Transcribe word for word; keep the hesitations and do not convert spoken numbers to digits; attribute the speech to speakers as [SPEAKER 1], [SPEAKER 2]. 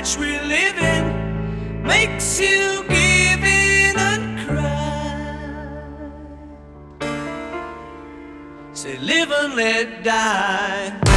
[SPEAKER 1] which we live in makes you give in and cry. Say live and let die.